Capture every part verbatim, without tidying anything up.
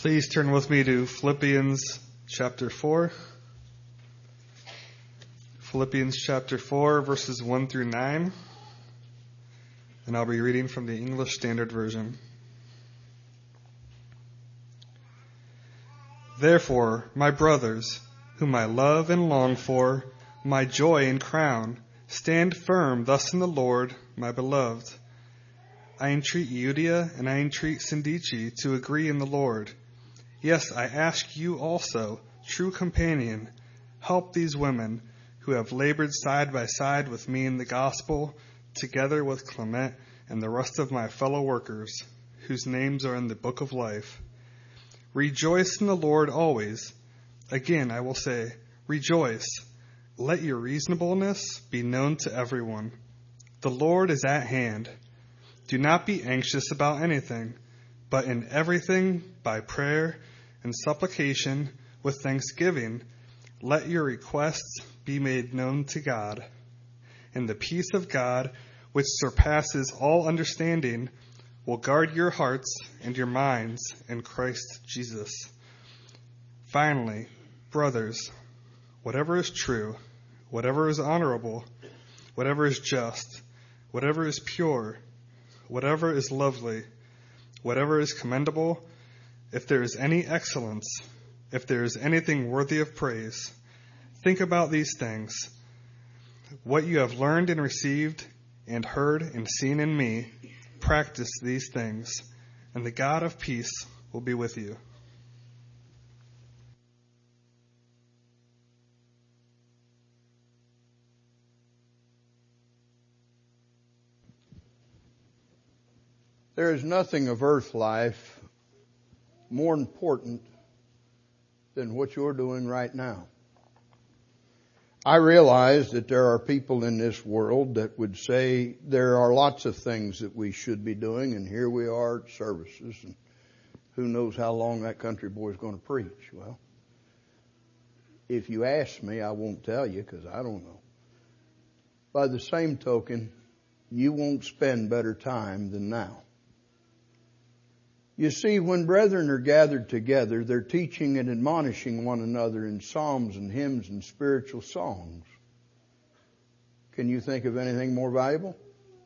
Please turn with me to Philippians chapter four. Philippians chapter four, verses one through nine. And I'll be reading from the English Standard Version. Therefore, my brothers, whom I love and long for, my joy and crown, stand firm thus in the Lord, my beloved. I entreat Euodia and I entreat Syntyche to agree in the Lord. Yes, I ask you also, true companion, help these women who have labored side by side with me in the gospel, together with Clement and the rest of my fellow workers, whose names are in the book of life. Rejoice in the Lord always. Again, I will say, rejoice. Let your reasonableness be known to everyone. The Lord is at hand. Do not be anxious about anything, but in everything, by prayer and supplication, with thanksgiving, let your requests be made known to God. And the peace of God, which surpasses all understanding, will guard your hearts and your minds in Christ Jesus. Finally, brothers, whatever is true, whatever is honorable, whatever is just, whatever is pure, whatever is lovely, whatever is commendable, if there is any excellence, if there is anything worthy of praise, think about these things. What you have learned and received and heard and seen in me, practice these things, and the God of peace will be with you. There is nothing of earth life more important than what you're doing right now. I realize that there are people in this world that would say there are lots of things that we should be doing, and here we are at services, and who knows how long that country boy is going to preach. Well, if you ask me, I won't tell you because I don't know. By the same token, you won't spend better time than now. You see, when brethren are gathered together, they're teaching and admonishing one another in psalms and hymns and spiritual songs. Can you think of anything more valuable?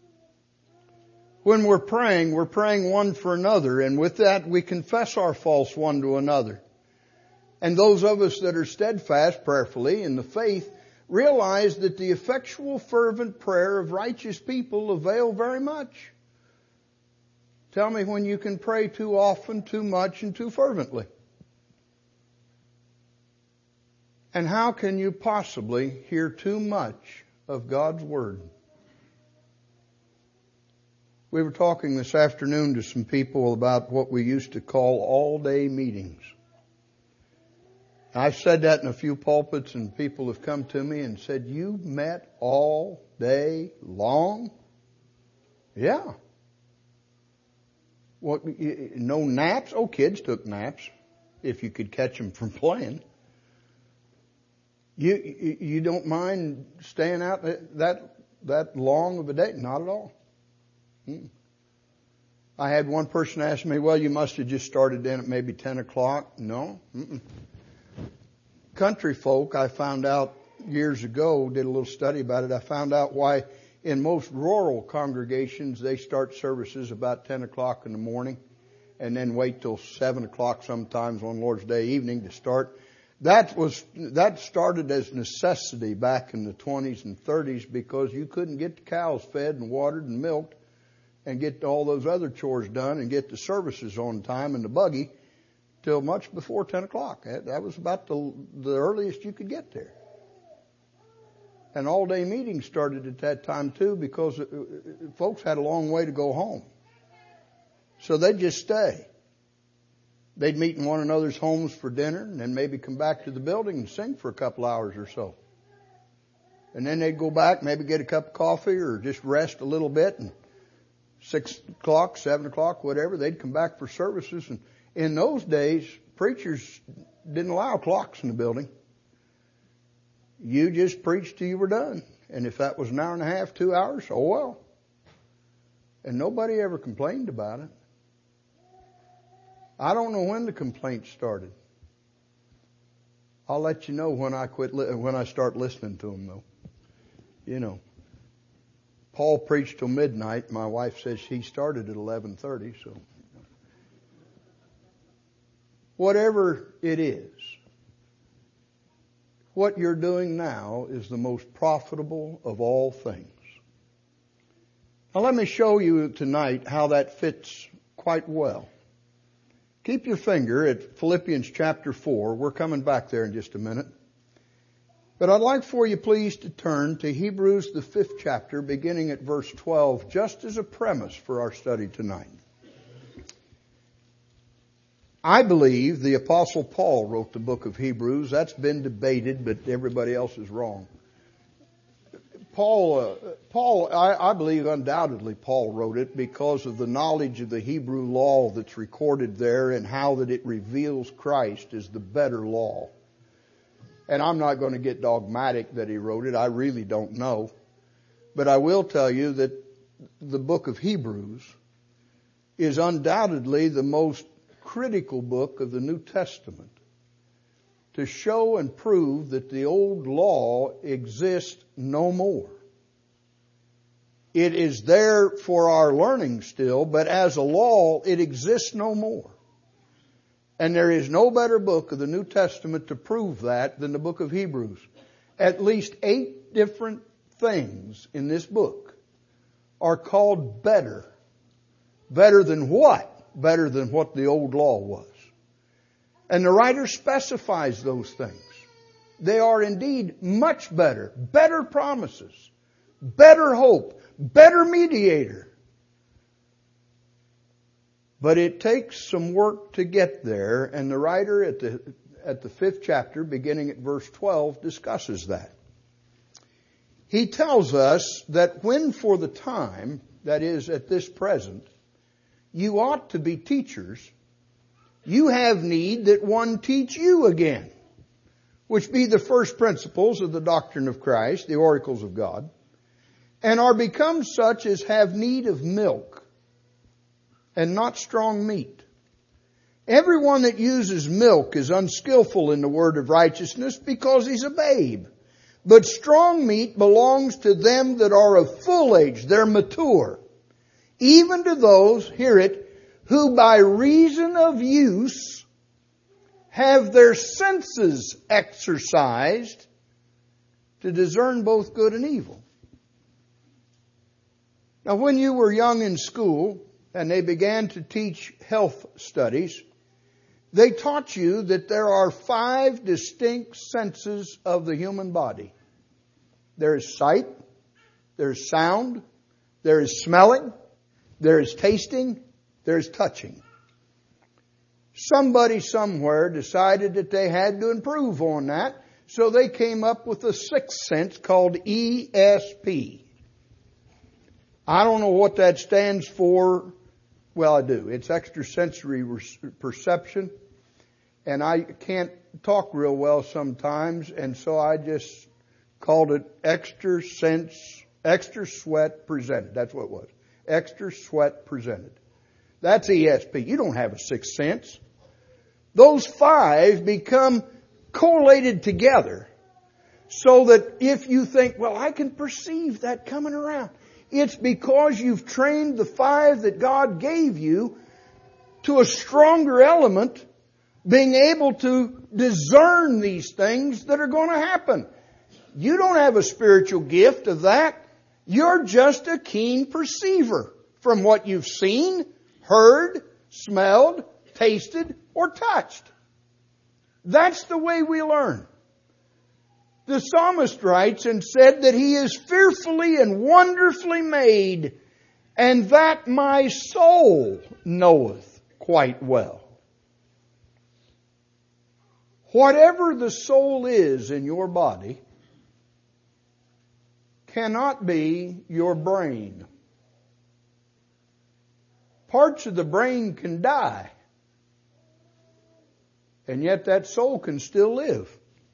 When we're praying, we're praying one for another, and with that we confess our faults one to another. And those of us that are steadfast prayerfully in the faith realize that the effectual fervent prayer of righteous people avail very much. Tell me when you can pray too often, too much, and too fervently. And how can you possibly hear too much of God's Word? We were talking this afternoon to some people about what we used to call all-day meetings. I've said that in a few pulpits, and people have come to me and said, "You met all day long?" Yeah. What, no naps? Oh, kids took naps, if you could catch them from playing. You you don't mind staying out that that long of a day? Not at all. Mm. I had one person ask me, "Well, you must have just started in at maybe ten o'clock." No. Mm-mm. Country folk, I found out years ago, did a little study about it. I found out why in most rural congregations, they start services about ten o'clock in the morning and then wait till seven o'clock sometimes on Lord's Day evening to start. That was, that started as necessity back in the twenties and thirties because you couldn't get the cows fed and watered and milked and get all those other chores done and get the services on time in the buggy till much before ten o'clock. That, that was about the, the earliest you could get there. And all-day meetings started at that time, too, because folks had a long way to go home. So they'd just stay. They'd meet in one another's homes for dinner and then maybe come back to the building and sing for a couple hours or so. And then they'd go back, maybe get a cup of coffee or just rest a little bit. And six o'clock, seven o'clock, whatever, they'd come back for services. And in those days, preachers didn't allow clocks in the building. You just preached till you were done. And if that was an hour and a half, two hours, oh well. And nobody ever complained about it. I don't know when the complaints started. I'll let you know when I quit li- when I start listening to them, though. You know, Paul preached till midnight. My wife says he started at eleven thirty. So, whatever it is, what you're doing now is the most profitable of all things. Now, let me show you tonight how that fits quite well. Keep your finger at Philippians chapter four. We're coming back there in just a minute. But I'd like for you, please, to turn to Hebrews, the fifth chapter, beginning at verse twelve, just as a premise for our study tonight. I believe the Apostle Paul wrote the book of Hebrews. That's been debated, but everybody else is wrong. Paul, uh, Paul, I, I believe undoubtedly Paul wrote it because of the knowledge of the Hebrew law that's recorded there and how that it reveals Christ as the better law. And I'm not going to get dogmatic that he wrote it. I really don't know. But I will tell you that the book of Hebrews is undoubtedly the most critical book of the New Testament to show and prove that the old law exists no more. It is there for our learning still, but as a law, it exists no more. And there is no better book of the New Testament to prove that than the book of Hebrews. At least eight different things in this book are called better. Better than what? Better than what the old law was. And the writer specifies those things. They are indeed much better, better promises, better hope, better mediator. But it takes some work to get there, and the writer at the at the fifth chapter, beginning at verse twelve, discusses that. He tells us that when for the time, that is at this present, you ought to be teachers, you have need that one teach you again, which be the first principles of the doctrine of Christ, the oracles of God, and are become such as have need of milk and not strong meat. Everyone that uses milk is unskillful in the word of righteousness because he's a babe. But strong meat belongs to them that are of full age, they're mature. Even to those, hear it, who by reason of use have their senses exercised to discern both good and evil. Now, when you were young in school and they began to teach health studies, they taught you that there are five distinct senses of the human body. There is sight, there is sound, there is smelling, there is tasting, there's touching. Somebody somewhere decided that they had to improve on that, so they came up with a sixth sense called E S P. I don't know what that stands for. Well, I do. It's extrasensory perception, and I can't talk real well sometimes, and so I just called it extra sense, extra sweat presented. That's what it was. Extra sweat presented. That's E S P. You don't have a sixth sense. Those five become collated together so that if you think, well, I can perceive that coming around, it's because you've trained the five that God gave you to a stronger element, being able to discern these things that are going to happen. You don't have a spiritual gift of that. You're just a keen perceiver from what you've seen, heard, smelled, tasted, or touched. That's the way we learn. The psalmist writes and said that he is fearfully and wonderfully made, and that my soul knoweth quite well. Whatever the soul is in your body cannot be your brain. Parts of the brain can die, and yet that soul can still live.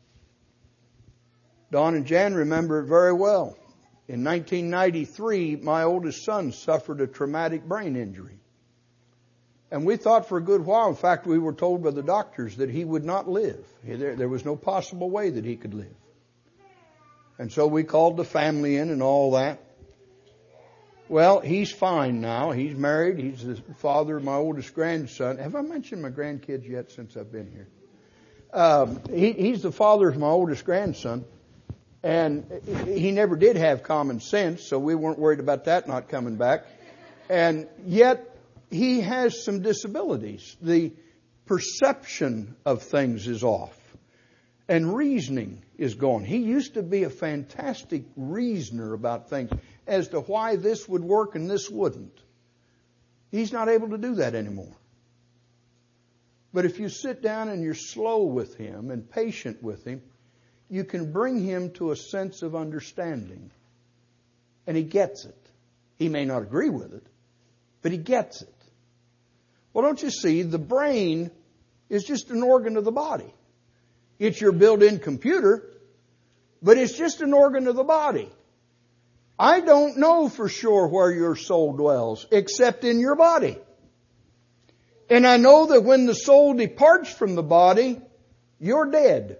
Don and Jan remember it very well. In nineteen ninety-three, my oldest son suffered a traumatic brain injury. And we thought for a good while, in fact, we were told by the doctors that he would not live. There, there was no possible way that he could live. And so we called the family in and all that. Well, he's fine now. He's married. He's the father of my oldest grandson. Have I mentioned my grandkids yet since I've been here? Um, he, he's the father of my oldest grandson. And he never did have common sense, so we weren't worried about that not coming back. And yet, he has some disabilities. The perception of things is off. And reasoning is gone. He used to be a fantastic reasoner about things as to why this would work and this wouldn't. He's not able to do that anymore. But if you sit down and you're slow with him and patient with him, you can bring him to a sense of understanding. And he gets it. He may not agree with it, but he gets it. Well, don't you see, the brain is just an organ of the body. It's your built-in computer, but it's just an organ of the body. I don't know for sure where your soul dwells, except in your body. And I know that when the soul departs from the body, you're dead.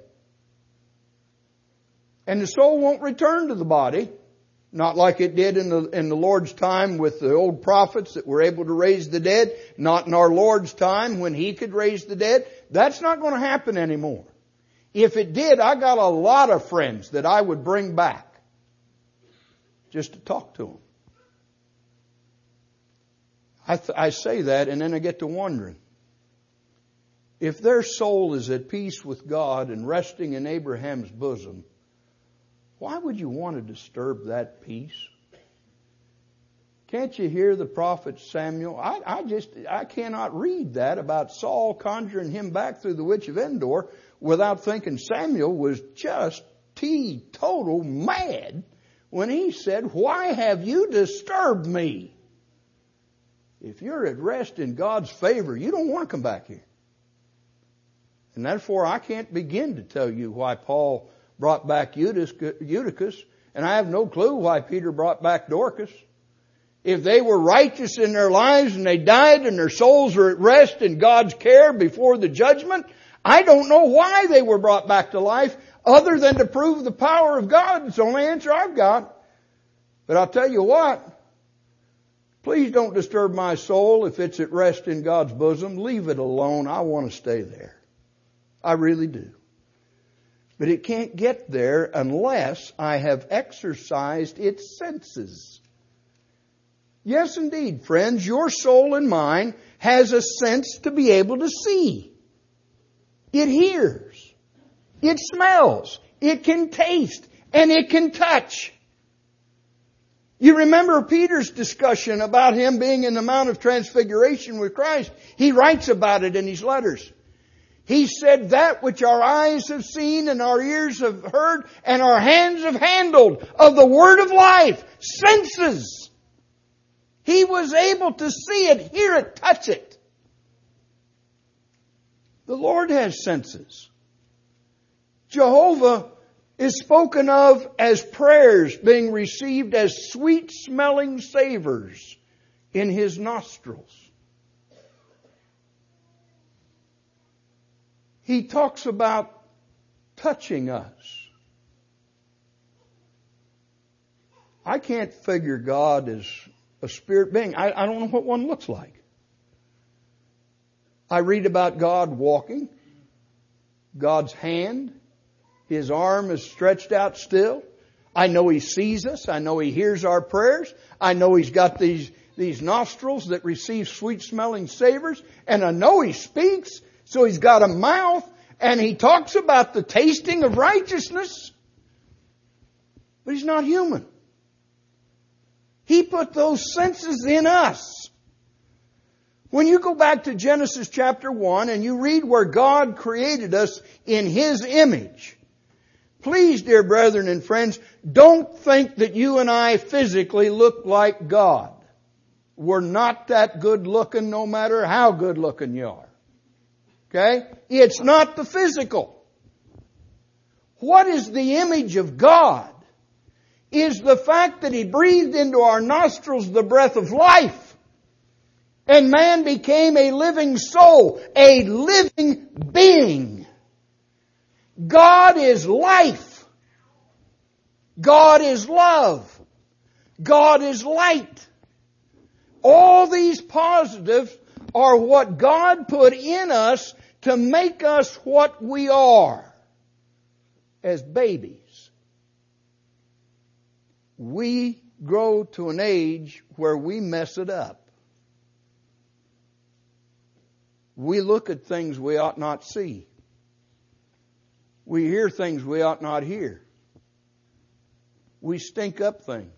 And the soul won't return to the body, not like it did in the, in the Lord's time with the old prophets that were able to raise the dead, not in our Lord's time when He could raise the dead. That's not going to happen anymore. If it did, I got a lot of friends that I would bring back just to talk to them. I, th- I say that and then I get to wondering. If their soul is at peace with God and resting in Abraham's bosom, why would you want to disturb that peace? Can't you hear the prophet Samuel? I, I just, I cannot read that about Saul conjuring him back through the witch of Endor without thinking Samuel was just teetotal mad when he said, "Why have you disturbed me?" If you're at rest in God's favor, you don't want to come back here. And therefore, I can't begin to tell you why Paul brought back Eutychus, and I have no clue why Peter brought back Dorcas. If they were righteous in their lives and they died and their souls are at rest in God's care before the judgment, I don't know why they were brought back to life other than to prove the power of God. It's the only answer I've got. But I'll tell you what, please don't disturb my soul if it's at rest in God's bosom. Leave it alone. I want to stay there. I really do. But it can't get there unless I have exercised its senses. Yes, indeed, friends, your soul and mine has a sense to be able to see. It hears. It smells. It can taste. And it can touch. You remember Peter's discussion about him being in the Mount of Transfiguration with Christ. He writes about it in his letters. He said, that which our eyes have seen and our ears have heard and our hands have handled of the word of life, senses. He was able to see it, hear it, touch it. The Lord has senses. Jehovah is spoken of as prayers being received as sweet-smelling savors in His nostrils. He talks about touching us. I can't figure God as a spirit being. I, I don't know what one looks like. I read about God walking, God's hand, His arm is stretched out still. I know He sees us. I know He hears our prayers. I know He's got these, these nostrils that receive sweet-smelling savors. And I know He speaks. So He's got a mouth, and He talks about the tasting of righteousness. But He's not human. He put those senses in us. When you go back to Genesis chapter one and you read where God created us in His image, please, dear brethren and friends, don't think that you and I physically look like God. We're not that good looking no matter how good looking you are. Okay? It's not the physical. What is the image of God? Is the fact that He breathed into our nostrils the breath of life. And man became a living soul, a living being. God is life. God is love. God is light. All these positives are what God put in us to make us what we are as babies. We grow to an age where we mess it up. We look at things we ought not see. We hear things we ought not hear. We stink up things.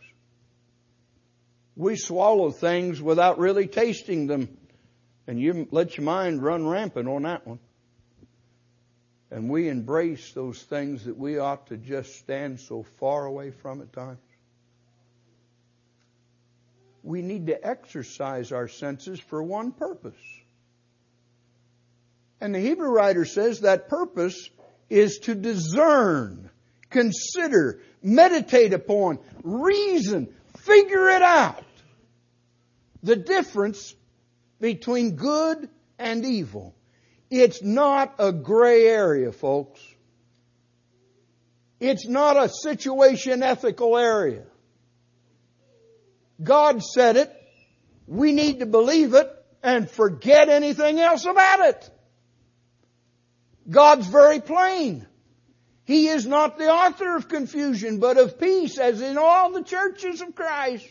We swallow things without really tasting them. And you let your mind run rampant on that one. And we embrace those things that we ought to just stand so far away from at times. We need to exercise our senses for one purpose. And the Hebrew writer says that purpose is to discern, consider, meditate upon, reason, figure it out. The difference between good and evil. It's not a gray area, folks. It's not a situation ethical area. God said it. We need to believe it and forget anything else about it. God's very plain. He is not the author of confusion, but of peace, as in all the churches of Christ.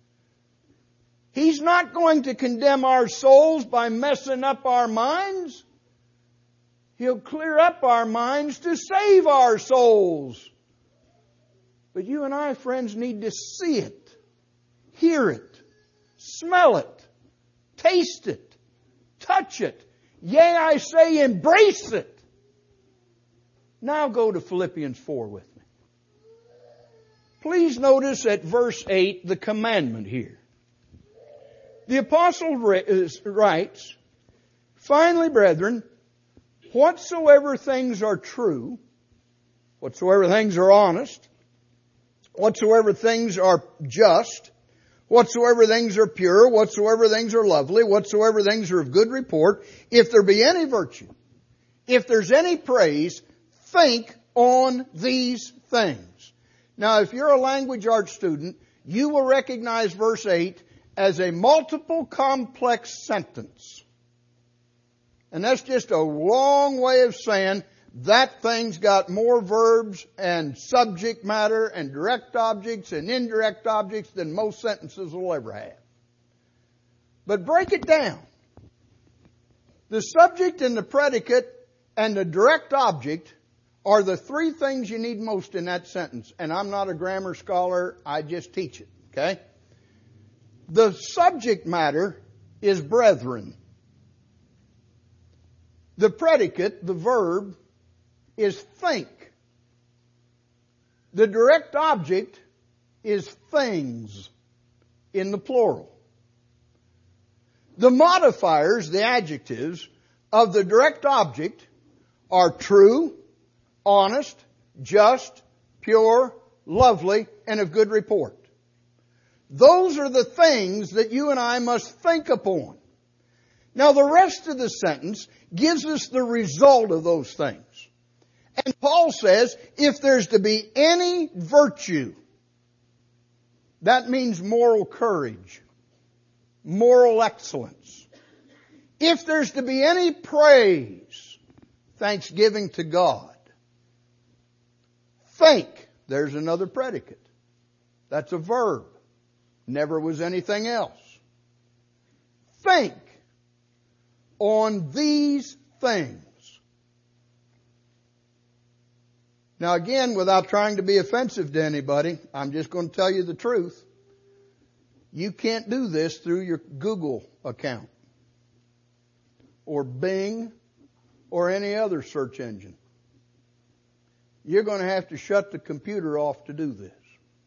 He's not going to condemn our souls by messing up our minds. He'll clear up our minds to save our souls. But you and I, friends, need to see it, hear it, smell it, taste it, touch it. Yea, I say, embrace it. Now go to Philippians four with me. Please notice at verse eight the commandment here. The apostle writes, finally, brethren, whatsoever things are true, whatsoever things are honest, whatsoever things are just, whatsoever things are pure, whatsoever things are lovely, whatsoever things are of good report, if there be any virtue, if there's any praise, think on these things. Now, if you're a language arts student, you will recognize verse eight as a multiple complex sentence. And that's just a long way of saying that thing's got more verbs and subject matter and direct objects and indirect objects than most sentences will ever have. But break it down. The subject and the predicate and the direct object are the three things you need most in that sentence. And I'm not a grammar scholar, I just teach it, okay? The subject matter is brethren. The predicate, the verb, is think. The direct object is things in the plural. The modifiers, the adjectives, of the direct object are true, honest, just, pure, lovely, and of good report. Those are the things that you and I must think upon. Now the rest of the sentence gives us the result of those things. And Paul says, if there's to be any virtue, that means moral courage, moral excellence. If there's to be any praise, thanksgiving to God. Think, there's another predicate. That's a verb. Never was anything else. Think on these things. Now again, without trying to be offensive to anybody, I'm just going to tell you the truth. You can't do this through your Google account or Bing or any other search engine. You're going to have to shut the computer off to do this.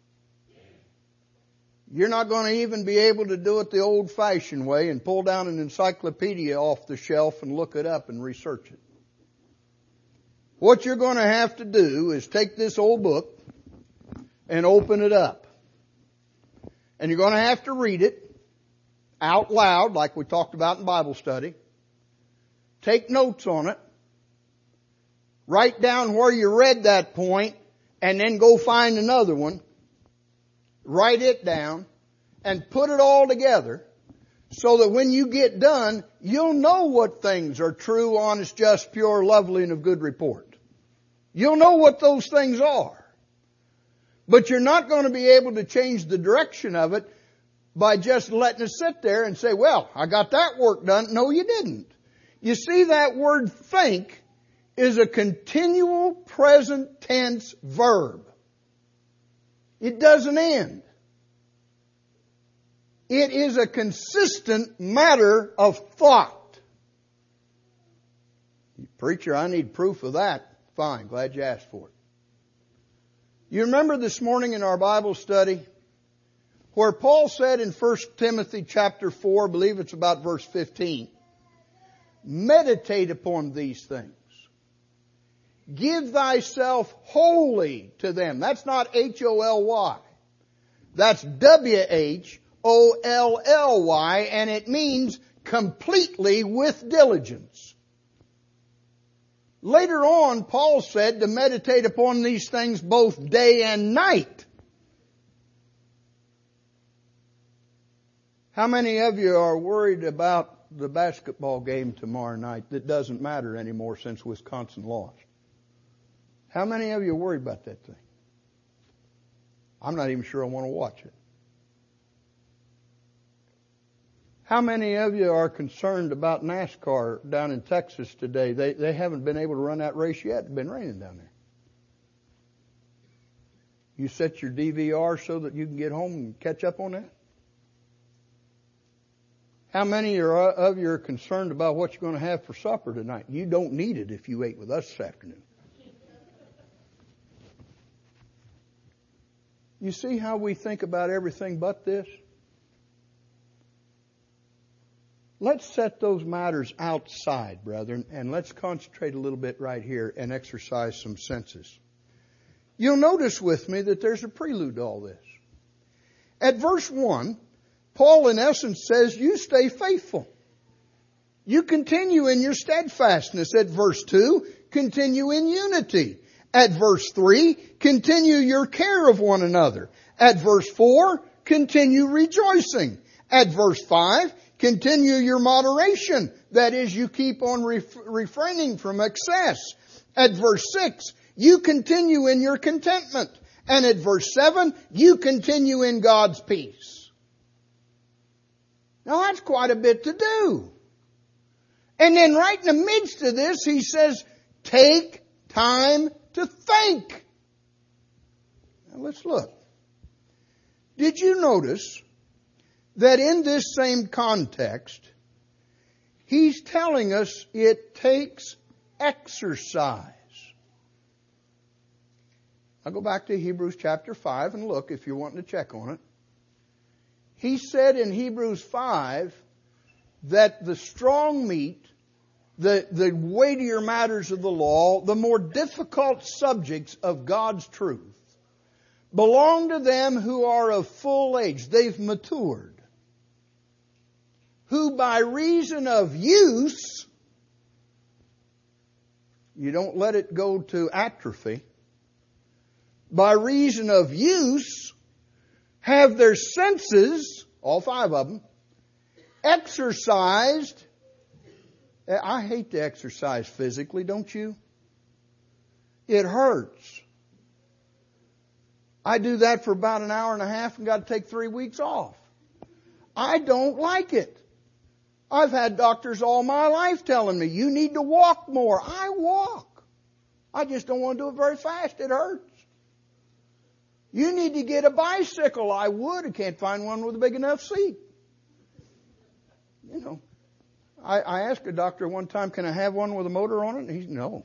You're not going to even be able to do it the old-fashioned way and pull down an encyclopedia off the shelf and look it up and research it. What you're going to have to do is take this old book and open it up. And you're going to have to read it out loud, like we talked about in Bible study. Take notes on it. Write down where you read that point, and then go find another one. Write it down and put it all together so that when you get done, you'll know what things are true, honest, just, pure, lovely, and of good report. You'll know what those things are. But you're not going to be able to change the direction of it by just letting it sit there and say, well, I got that work done. No, you didn't. You see, that word think is a continual present tense verb. It doesn't end. It is a consistent matter of thought. Preacher, I need proof of that. Fine, glad you asked for it. You remember this morning in our Bible study where Paul said in First Timothy chapter four, I believe it's about verse fifteen, meditate upon these things. Give thyself wholly to them. That's not H O L Y. That's W H O L L Y, and it means completely with diligence. Later on, Paul said to meditate upon these things both day and night. How many of you are worried about the basketball game tomorrow night that doesn't matter anymore since Wisconsin lost? How many of you are worried about that thing? I'm not even sure I want to watch it. How many of you are concerned about NASCAR down in Texas today? They they haven't been able to run that race yet. It's been raining down there. You set your D V R so that you can get home and catch up on that? How many of you are concerned about what you're going to have for supper tonight? You don't need it if you ate with us this afternoon. You see how we think about everything but this? Let's set those matters outside, brethren, and let's concentrate a little bit right here and exercise some senses. You'll notice with me that there's a prelude to all this. At verse one, Paul in essence says, you stay faithful. You continue in your steadfastness. At verse two, continue in unity. At verse three, continue your care of one another. At verse four, continue rejoicing. At verse five, continue your moderation. That is, you keep on ref- refraining from excess. At verse six, you continue in your contentment. And at verse seven, you continue in God's peace. Now that's quite a bit to do. And then right in the midst of this, he says, take time to think. Now let's look. Did you notice that in this same context, he's telling us it takes exercise? I'll go back to Hebrews chapter five and look if you're wanting to check on it. He said in Hebrews five that the strong meat, the, the weightier matters of the law, the more difficult subjects of God's truth, belong to them who are of full age. They've matured. Who by reason of use, you don't let it go to atrophy, by reason of use, have their senses, all five of them, exercised. I hate to exercise physically, don't you? It hurts. I do that for about an hour and a half and got to take three weeks off. I don't like it. I've had doctors all my life telling me, you need to walk more. I walk. I just don't want to do it very fast. It hurts. You need to get a bicycle. I would. I can't find one with a big enough seat. You know, I, I asked a doctor one time, can I have one with a motor on it? And he's, no.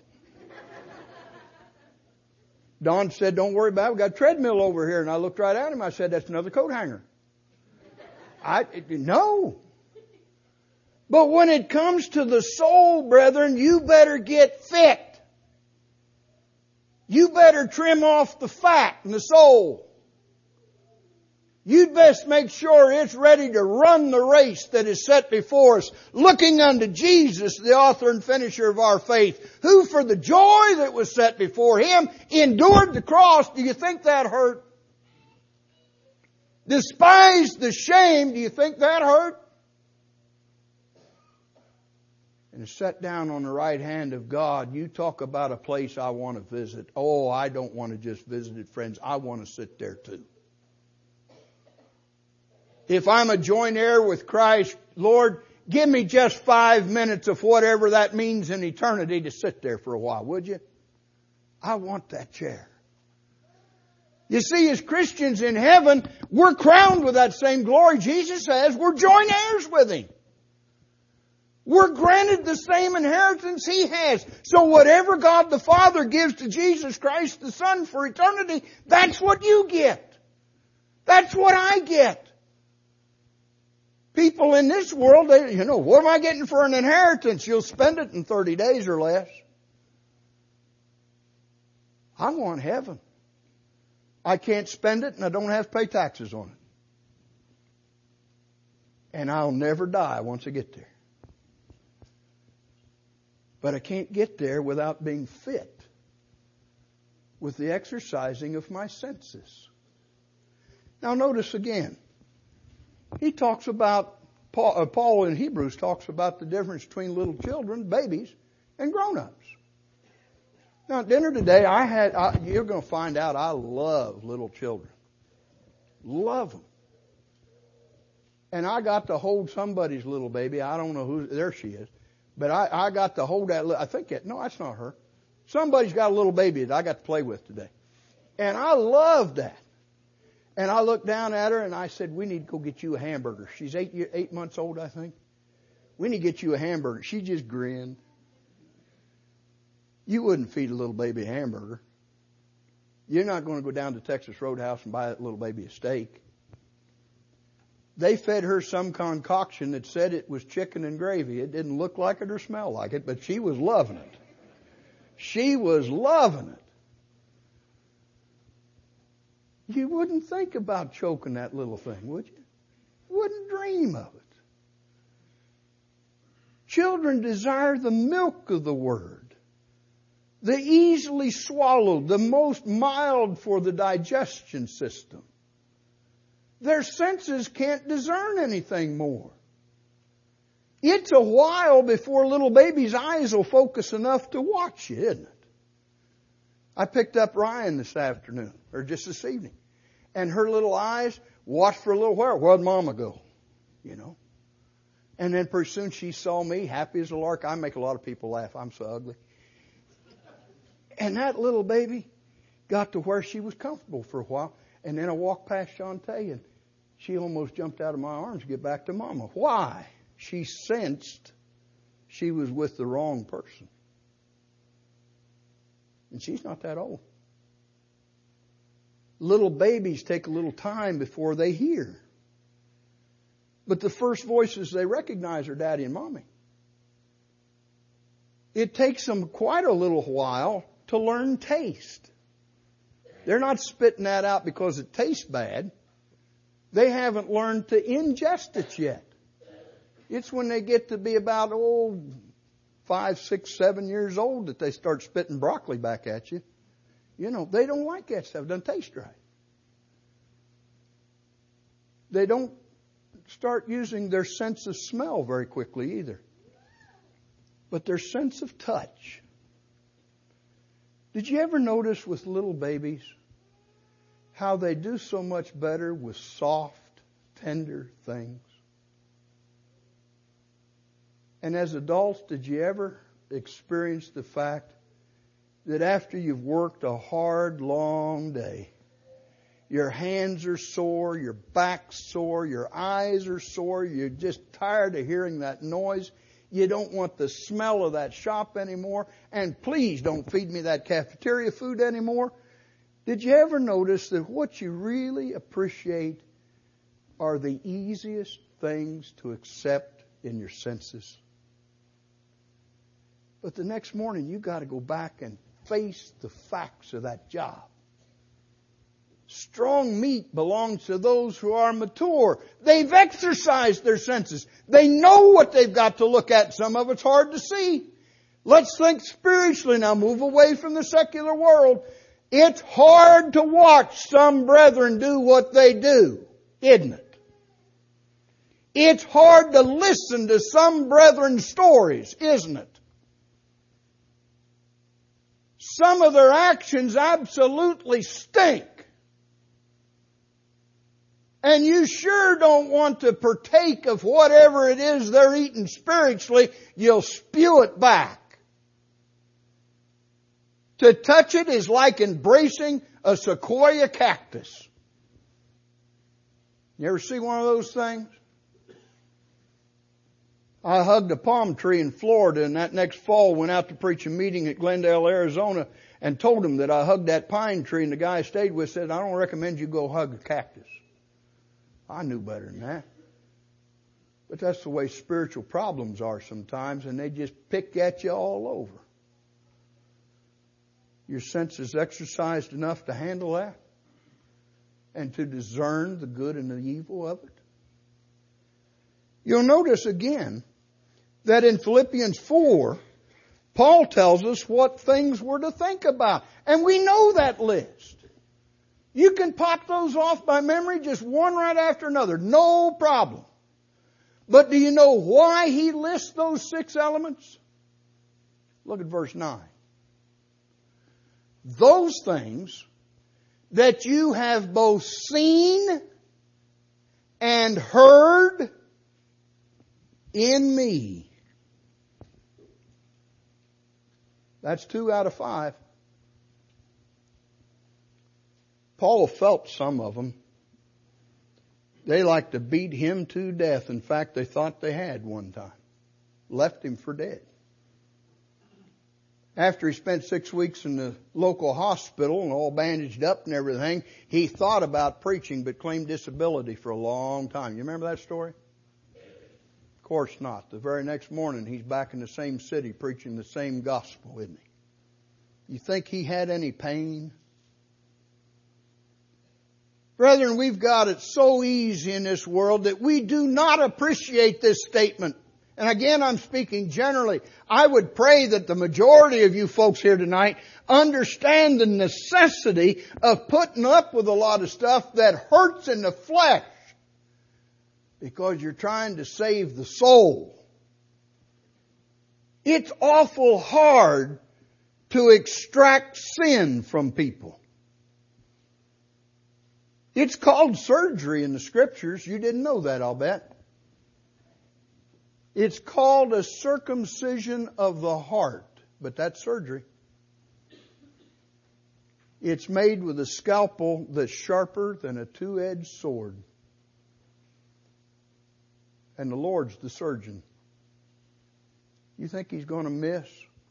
Don said, don't worry about it. We've got a treadmill over here. And I looked right at him. I said, that's another coat hanger. I, no. But when it comes to the soul, brethren, you better get fit. You better trim off the fat in the soul. You'd best make sure it's ready to run the race that is set before us, looking unto Jesus, the author and finisher of our faith, who for the joy that was set before Him endured the cross. Do you think that hurt? Despised the shame. Do you think that hurt? And is set down on the right hand of God. You talk about a place I want to visit. Oh, I don't want to just visit it, friends. I want to sit there too. If I'm a joint heir with Christ, Lord, give me just five minutes of whatever that means in eternity to sit there for a while, would you? I want that chair. You see, as Christians in heaven, we're crowned with that same glory. Jesus says we're joint heirs with Him. We're granted the same inheritance He has. So whatever God the Father gives to Jesus Christ the Son for eternity, that's what you get. That's what I get. People in this world, they, you know, what am I getting for an inheritance? You'll spend it in thirty days or less. I want heaven. I can't spend it and I don't have to pay taxes on it. And I'll never die once I get there. But I can't get there without being fit with the exercising of my senses. Now notice again. He talks about, Paul, uh, Paul in Hebrews talks about the difference between little children, babies, and grown-ups. Now at dinner today, I had, I, you're going to find out I love little children. Love them. And I got to hold somebody's little baby. I don't know who, there she is. But I, I got to hold that, I think it, no, that's not her. Somebody's got a little baby that I got to play with today. And I love that. And I looked down at her and I said, we need to go get you a hamburger. She's eight, eight months old, I think. We need to get you a hamburger. She just grinned. You wouldn't feed a little baby a hamburger. You're not going to go down to Texas Roadhouse and buy that little baby a steak. They fed her some concoction that said it was chicken and gravy. It didn't look like it or smell like it, but she was loving it. She was loving it. You wouldn't think about choking that little thing, would you? Wouldn't dream of it. Children desire the milk of the Word, the easily swallowed, the most mild for the digestion system. Their senses can't discern anything more. It's a while before little baby's eyes will focus enough to watch you, isn't it? I picked up Ryan this afternoon, or just this evening. And her little eyes watched for a little while. Where'd Mama go? You know. And then pretty soon she saw me, happy as a lark. I make a lot of people laugh. I'm so ugly. And that little baby got to where she was comfortable for a while. And then I walked past Shantae and she almost jumped out of my arms to get back to Mama. Why? She sensed she was with the wrong person. And she's not that old. Little babies take a little time before they hear. But the first voices they recognize are Daddy and Mommy. It takes them quite a little while to learn taste. They're not spitting that out because it tastes bad. They haven't learned to ingest it yet. It's when they get to be about, oh, five, six, seven years old that they start spitting broccoli back at you. You know, they don't like that stuff. It doesn't taste right. They don't start using their sense of smell very quickly either. But their sense of touch. Did you ever notice with little babies how they do so much better with soft, tender things? And as adults, did you ever experience the fact that after you've worked a hard, long day, your hands are sore, your back's sore, your eyes are sore, you're just tired of hearing that noise, you don't want the smell of that shop anymore, and please don't feed me that cafeteria food anymore? Did you ever notice that what you really appreciate are the easiest things to accept in your senses? But the next morning, you got to go back and face the facts of that job. Strong meat belongs to those who are mature. They've exercised their senses. They know what they've got to look at. Some of it's hard to see. Let's think spiritually now. Move away from the secular world. It's hard to watch some brethren do what they do, isn't it? It's hard to listen to some brethren's stories, isn't it? Some of their actions absolutely stink. And you sure don't want to partake of whatever it is they're eating spiritually. You'll spew it back. To touch it is like embracing a sequoia cactus. You ever see one of those things? I hugged a palm tree in Florida, and that next fall went out to preach a meeting at Glendale, Arizona, and told him that I hugged that pine tree, and the guy I stayed with said, I don't recommend you go hug a cactus. I knew better than that. But that's the way spiritual problems are sometimes, and they just pick at you all over. Your senses exercised enough to handle that and to discern the good and the evil of it. You'll notice again that in Philippians four, Paul tells us what things we're to think about. And we know that list. You can pop those off by memory, just one right after another. No problem. But do you know why he lists those six elements? Look at verse nine. Those things that you have both seen and heard in me. That's two out of five. Paul felt some of them. They like to beat him to death. In fact, they thought they had one time. Left him for dead. After he spent six weeks in the local hospital and all bandaged up and everything, he thought about preaching but claimed disability for a long time. You remember that story? Of course not. The very next morning, he's back in the same city preaching the same gospel, isn't he? You think he had any pain? Brethren, we've got it so easy in this world that we do not appreciate this statement. And again, I'm speaking generally. I would pray that the majority of you folks here tonight understand the necessity of putting up with a lot of stuff that hurts in the flesh because you're trying to save the soul. It's awful hard to extract sin from people. It's called surgery in the Scriptures. You didn't know that, I'll bet. It's called a circumcision of the heart, but that's surgery. It's made with a scalpel that's sharper than a two-edged sword. And the Lord's the surgeon. You think He's going to miss?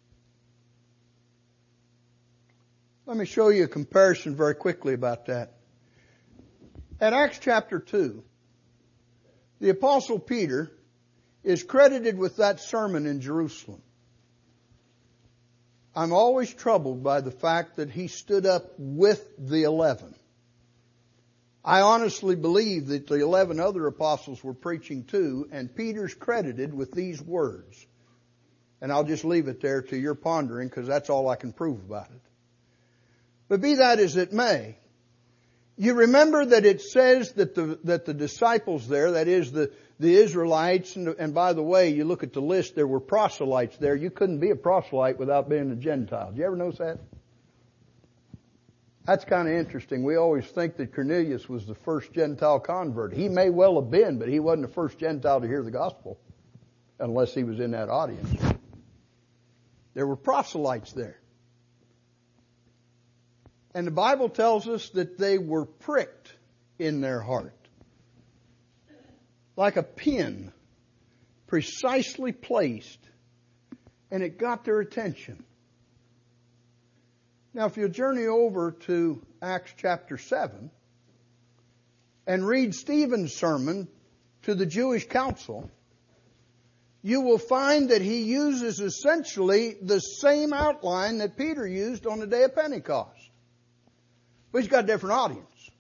Let me show you a comparison very quickly about that. At Acts chapter two, the Apostle Peter is credited with that sermon in Jerusalem. I'm always troubled by the fact that he stood up with the eleven. I honestly believe that the eleven other apostles were preaching too, and Peter's credited with these words. And I'll just leave it there to your pondering, because that's all I can prove about it. But be that as it may, you remember that it says that the that the disciples there, that is the, the Israelites, and, and by the way, you look at the list, there were proselytes there. You couldn't be a proselyte without being a Gentile. Did you ever notice that? That's kind of interesting. We always think that Cornelius was the first Gentile convert. He may well have been, but he wasn't the first Gentile to hear the gospel, unless he was in that audience. There were proselytes there. And the Bible tells us that they were pricked in their heart. Like a pin, precisely placed, and it got their attention. Now, if you'll journey over to Acts chapter seven and read Stephen's sermon to the Jewish council, you will find that he uses essentially the same outline that Peter used on the day of Pentecost. But he's got a different audience.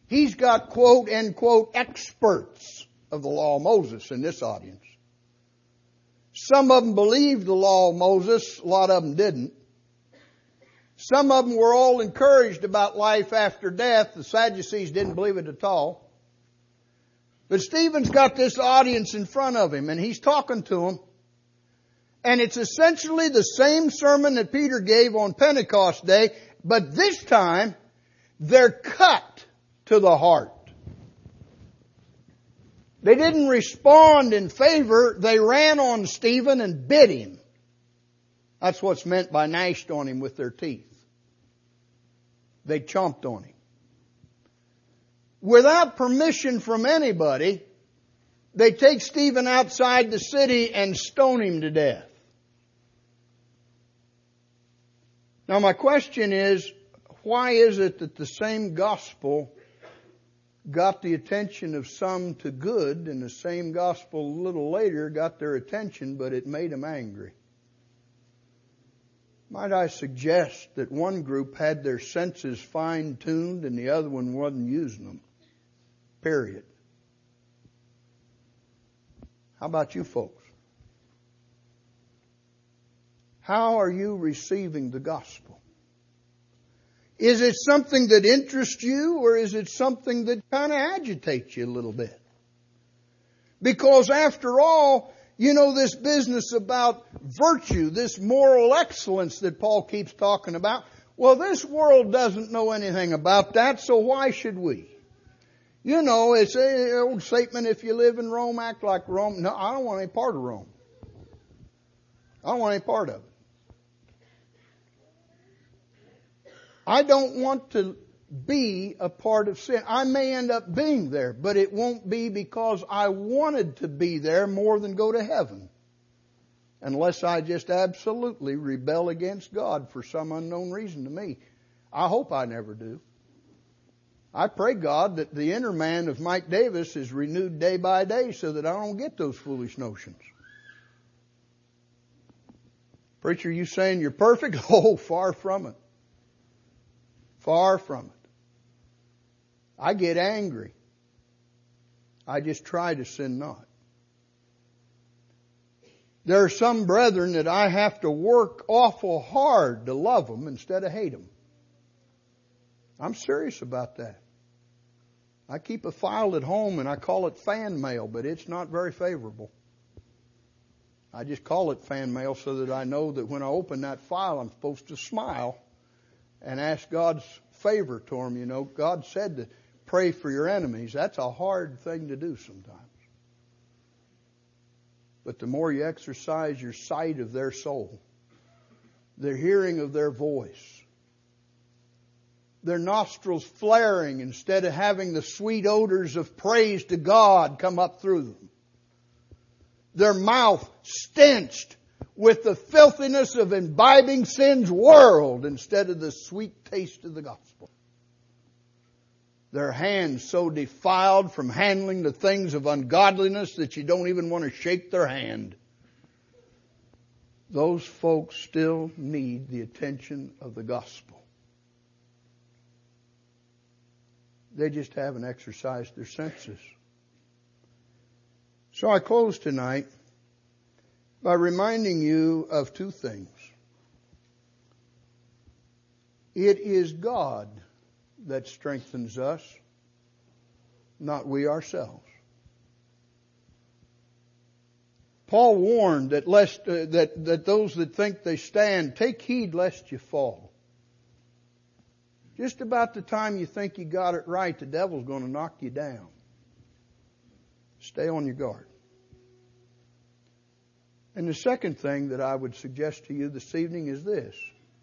He's got, quote, end quote, experts of the law of Moses in this audience. Some of them believed the law of Moses. A lot of them didn't. Some of them were all encouraged about life after death. The Sadducees didn't believe it at all. But Stephen's got this audience in front of him, and he's talking to them. And it's essentially the same sermon that Peter gave on Pentecost Day, but this time they're cut to the heart. They didn't respond in favor. They ran on Stephen and bit him. That's what's meant by gnashed on him with their teeth. They chomped on him. Without permission from anybody, they take Stephen outside the city and stone him to death. Now my question is, why is it that the same gospel got the attention of some to good, and the same gospel a little later got their attention, but it made them angry? Might I suggest that one group had their senses fine-tuned and the other one wasn't using them? Period. How about you folks? How are you receiving the gospel? Is it something that interests you, or is it something that kind of agitates you a little bit? Because after all, you know, this business about virtue, this moral excellence that Paul keeps talking about, well, this world doesn't know anything about that, so why should we? You know, it's an old statement, if you live in Rome, act like Rome. No, I don't want any part of Rome. I don't want any part of it. I don't want to be a part of sin. I may end up being there, but it won't be because I wanted to be there more than go to heaven. Unless I just absolutely rebel against God for some unknown reason to me. I hope I never do. I pray God that the inner man of Mike Davis is renewed day by day so that I don't get those foolish notions. Preacher, you saying you're perfect? Oh, far from it. Far from it. I get angry. I just try to sin not. There are some brethren that I have to work awful hard to love them instead of hate them. I'm serious about that. I keep a file at home and I call it fan mail, but it's not very favorable. I just call it fan mail so that I know that when I open that file, I'm supposed to smile and ask God's favor to them. You know, God said to pray for your enemies. That's a hard thing to do sometimes. But the more you exercise your sight of their soul, the hearing of their voice, their nostrils flaring instead of having the sweet odors of praise to God come up through them, their mouth stenched with the filthiness of imbibing sin's world instead of the sweet taste of the gospel. Their hands so defiled from handling the things of ungodliness that you don't even want to shake their hand. Those folks still need the attention of the gospel. They just haven't exercised their senses. So I close tonight by reminding you of two things. It is God that strengthens us, not we ourselves. Paul warned that lest uh, that that those that think they stand, take heed lest you fall. Just about the time you think you got it right, the devil's going to knock you down. Stay on your guard. And the second thing that I would suggest to you this evening is this.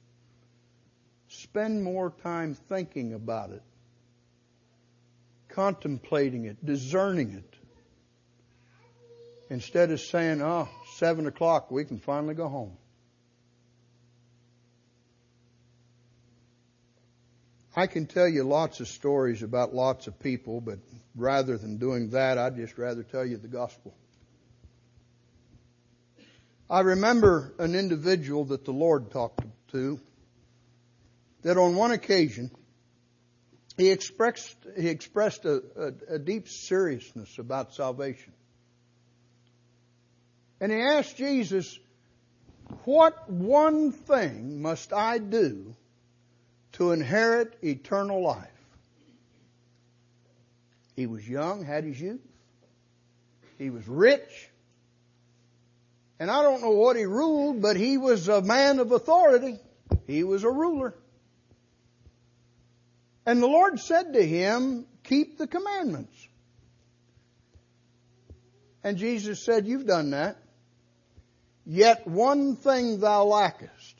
Spend more time thinking about it, contemplating it, discerning it, instead of saying, oh, seven o'clock, we can finally go home. I can tell you lots of stories about lots of people, but rather than doing that, I'd just rather tell you the gospel. I remember an individual that the Lord talked to, that on one occasion, he expressed, he expressed a, a, a deep seriousness about salvation. And he asked Jesus, what one thing must I do to inherit eternal life? He was young, had his youth. He was rich. And I don't know what he ruled, but he was a man of authority. He was a ruler. And the Lord said to him, keep the commandments. And Jesus said, you've done that. Yet one thing thou lackest.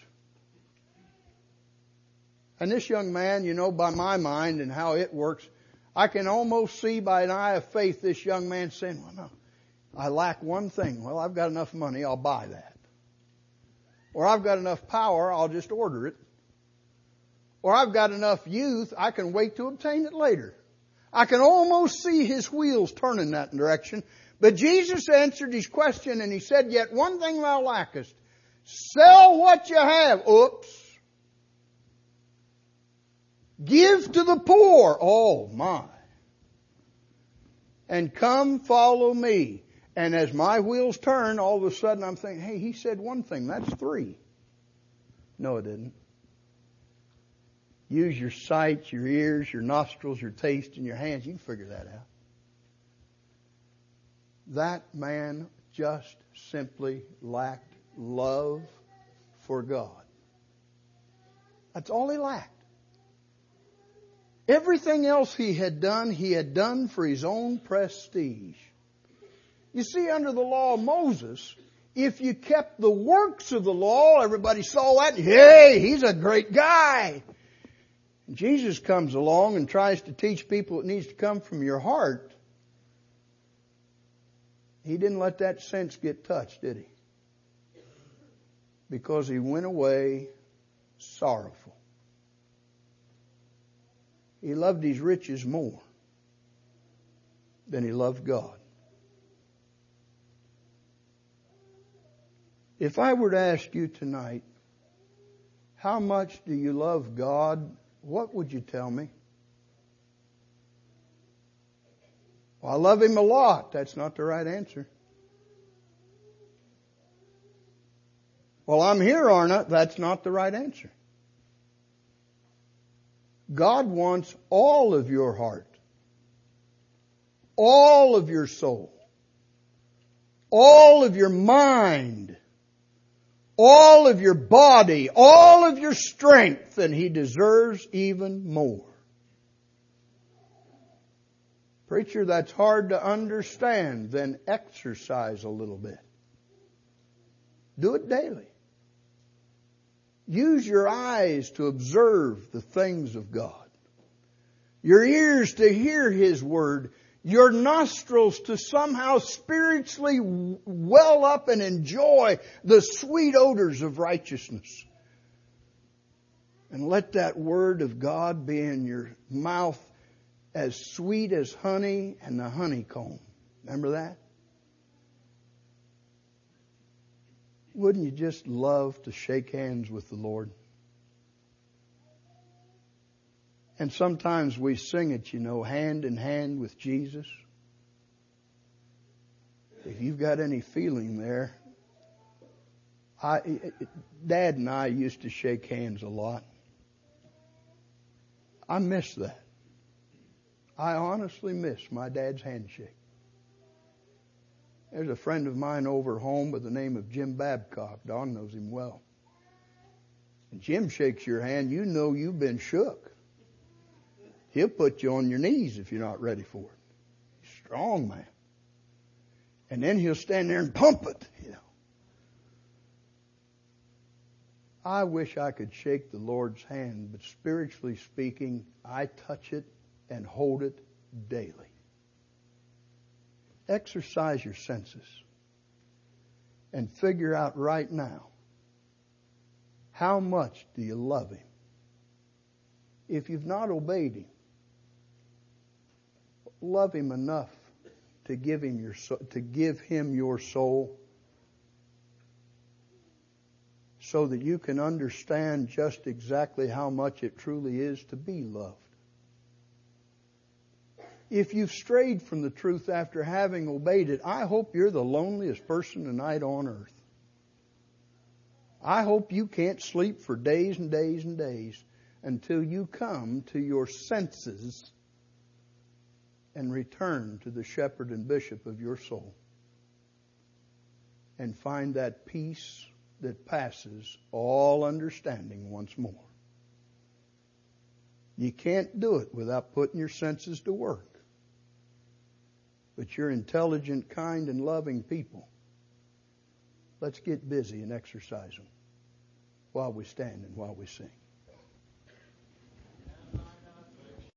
And this young man, you know, by my mind and how it works, I can almost see by an eye of faith this young man saying, well, no, I lack one thing. Well, I've got enough money, I'll buy that. Or I've got enough power, I'll just order it. Or I've got enough youth, I can wait to obtain it later. I can almost see his wheels turning that direction. But Jesus answered his question and he said, yet one thing thou lackest. Sell what you have. Oops. Give to the poor. Oh my. And come follow me. And as my wheels turn, all of a sudden I'm thinking, hey, he said one thing. That's three. No, it didn't. Use your sight, your ears, your nostrils, your taste, and your hands. You can figure that out. That man just simply lacked love for God. That's all he lacked. Everything else he had done, he had done for his own prestige. You see, under the law of Moses, if you kept the works of the law, everybody saw that, hey, he's a great guy. And Jesus comes along and tries to teach people it needs to come from your heart. He didn't let that sense get touched, did he? Because he went away sorrowful. He loved his riches more than he loved God. If I were to ask you tonight, how much do you love God? What would you tell me? Well, I love Him a lot. That's not the right answer. Well, I'm here, aren't I? That's not the right answer. God wants all of your heart, all of your soul, all of your mind, all of your body, all of your strength, and He deserves even more. Preacher, that's hard to understand. Then exercise a little bit. Do it daily. Use your eyes to observe the things of God. Your ears to hear His Word. Your nostrils to somehow spiritually well up and enjoy the sweet odors of righteousness. And let that Word of God be in your mouth as sweet as honey and the honeycomb. Remember that? Wouldn't you just love to shake hands with the Lord? And sometimes we sing it, you know, hand in hand with Jesus. If you've got any feeling there, I, Dad and I used to shake hands a lot. I miss that. I honestly miss my dad's handshake. There's a friend of mine over home by the name of Jim Babcock. Don knows him well. And Jim shakes your hand, you know you've been shook. He'll put you on your knees if you're not ready for it. He's a strong man. And then he'll stand there and pump it, you know. I wish I could shake the Lord's hand, but spiritually speaking, I touch it and hold it daily. Exercise your senses and figure out right now, how much do you love Him? If you've not obeyed Him, love Him enough to give Him your to give Him your soul, so that you can understand just exactly how much it truly is to be loved. If you've strayed from the truth after having obeyed it, I hope you're the loneliest person tonight on earth. I hope you can't sleep for days and days and days until you come to your senses and return to the shepherd and bishop of your soul and find that peace that passes all understanding once more. You can't do it without putting your senses to work. But you're intelligent, kind, and loving people. Let's get busy and exercise them while we stand and while we sing.